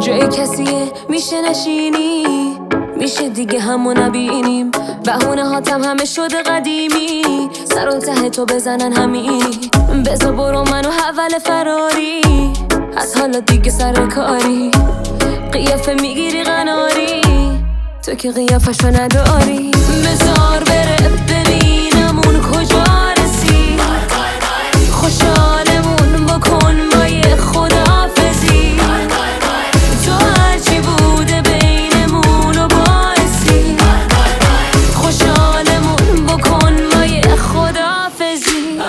جای کسیه میشه نشینی، میشه دیگه همو نبینیم. بهونه هاتم همه شده قدیمی، سر و ته تو بزنن همینی. بذار برو منو حول فراری، از حالا دیگه سر کاری. قیافه میگیری قناری، تو که قیافشو نداری. بذار بره ببینم اون کجا رسید، خوشحالمون بکن با یه خداحافظی. تو هرچی بوده بینمون و باعثی، خوشحالمون بکن با یه خداحافظی.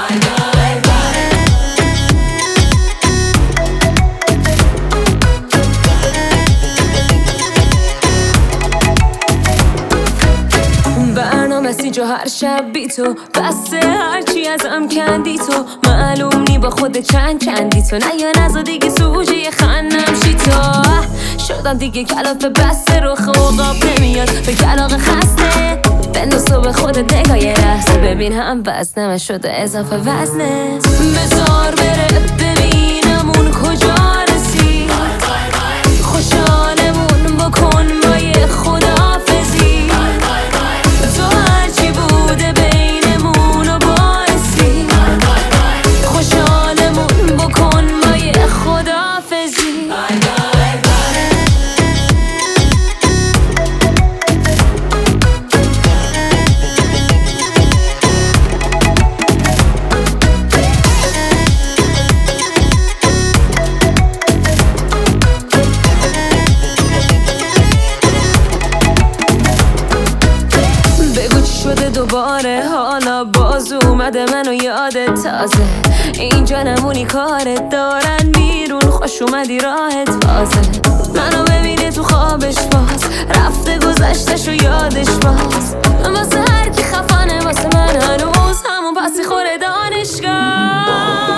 جو هر شب بی تو بسته، هرچی ازم کندی تو. معلوم نی با خود چندی تو، نه یا نزا دیگه سوژه خندم شی تو. شدم دیگه کلافه بسته، رو خوقاب نمیاد به کلاق خسته. بنداز تو به خودت نگاه یه لحظه، ببین هم وزنم شده اضافه وزنه. بذار بره ببینم اون کجا رسید، خوشحالمون بکن با یه خداحافظی. دوباره حالا باز اومده منو یادت تازه. اینجا نمونی کارت دارن بیرون، خوش اومدی راحت بازه. منو ببینه تو خوابش باز، رفته گذشتشو یادش باز. واسه هر کی خفنه واسه من هنوز همون پسی خوره دانشگاه.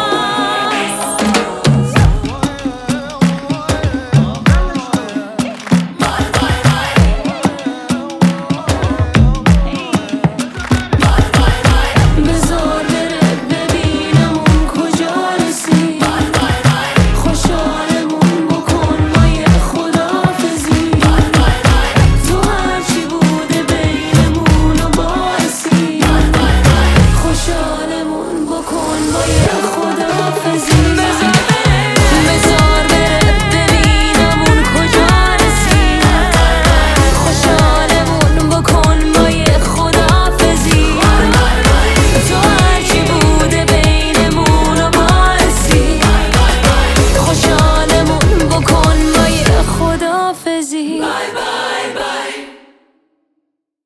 خداحافظی.